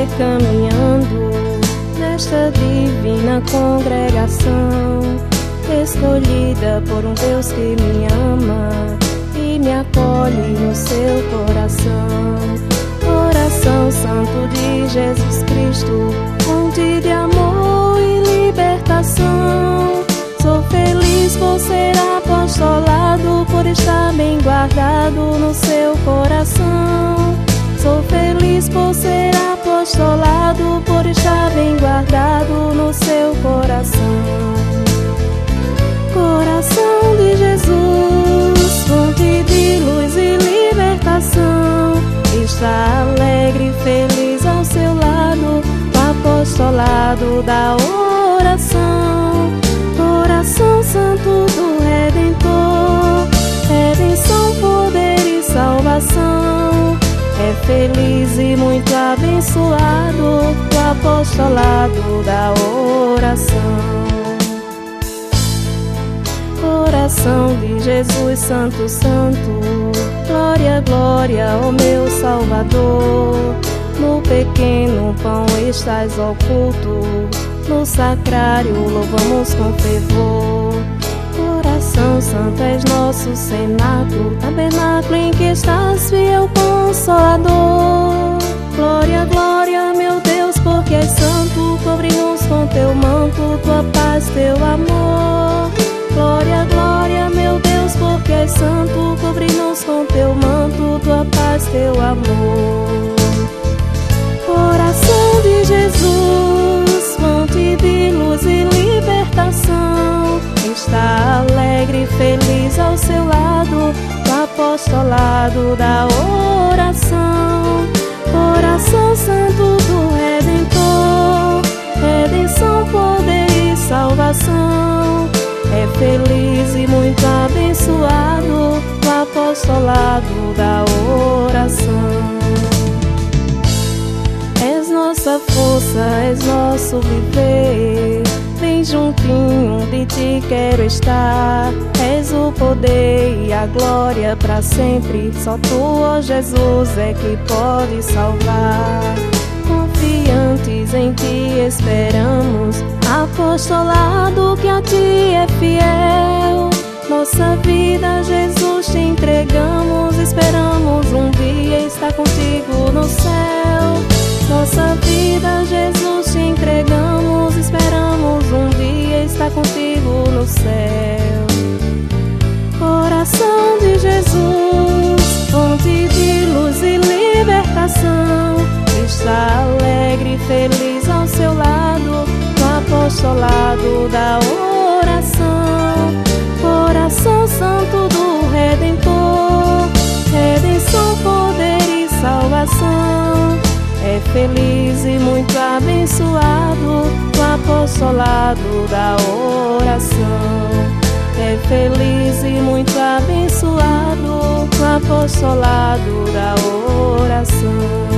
viver caminhando nesta divina congregação, escolhida por um Deus que me ama e me acolhe no seu coração. Coração santo de Jesus Cristo, fonte de amor e libertação. Sou feliz por ser apostolado, por estar bem guardado no seu coração. Sou feliz por ser apostolado, por estar bem guardado no seu coração. Coração de Jesus, fonte de luz e libertação, está alegre e feliz ao seu lado, o apostolado da oração. Coração santo do Redentor, redenção, poder e salvação. É feliz e muito abençoado o apostolado da oração. Coração de Jesus santo, santo, glória, glória ao meu Salvador. No pequeno pão estás oculto, no sacrário louvamos com fervor. Coração santo és nosso cenáculo, tabernáculo em que estás fiel Consolador. Glória, glória, meu Deus, porque és santo, cobre-nos com teu manto, tua paz, teu amor. Glória, glória, meu Deus, porque és santo, cobre-nos com teu manto, tua paz, teu amor. Coração de Jesus, fonte de luz e libertação, está alegre e feliz ao seu lado, o apostolado da oração. Coração santo do Redentor, redenção, poder e salvação. É feliz e muito abençoado o apostolado da oração. És nossa força, és nosso viver, bem juntinho de ti quero estar. És o poder e a glória para sempre, só tu, ó Jesus, é que pode salvar. Confiantes em ti esperamos, apostolado que a ti é fiel. Nossa vida, Jesus, te entregamos, esperamos um dia estar contigo no céu. Nossa vida, Jesus, te entregamos, esperamos um dia estar contigo no céu. Coração de Jesus, fonte de luz e libertação, está alegre e feliz ao seu lado, no apostolado da oração. Coração santo do Redentor, redenção, poder e salvação. É feliz e muito abençoado o apostolado da oração. É feliz e muito abençoado o apostolado da oração.